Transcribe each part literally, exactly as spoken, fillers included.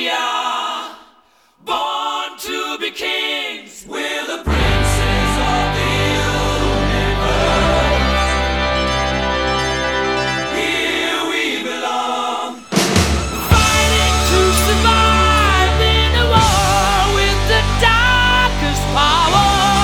we are born to be kings. We're the princes of the universe. Here we belong, fighting to survive in a war with the darkest power.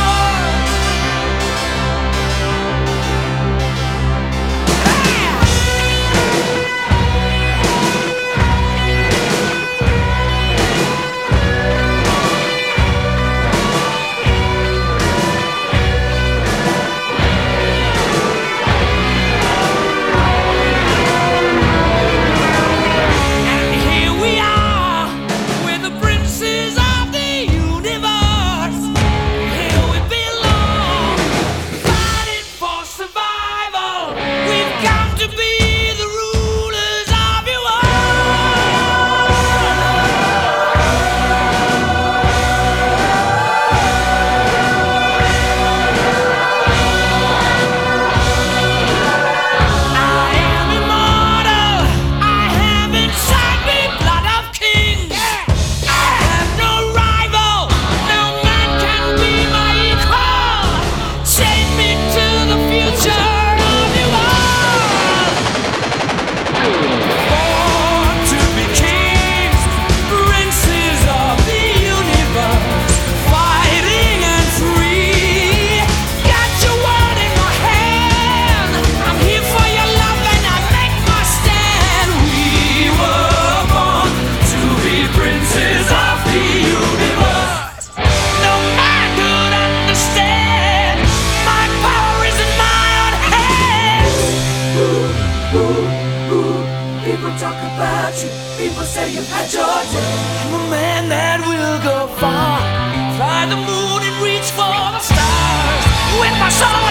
People talk about you, people say you've had your day. I'm a man that will go far, fly the moon and reach for the stars with my soul.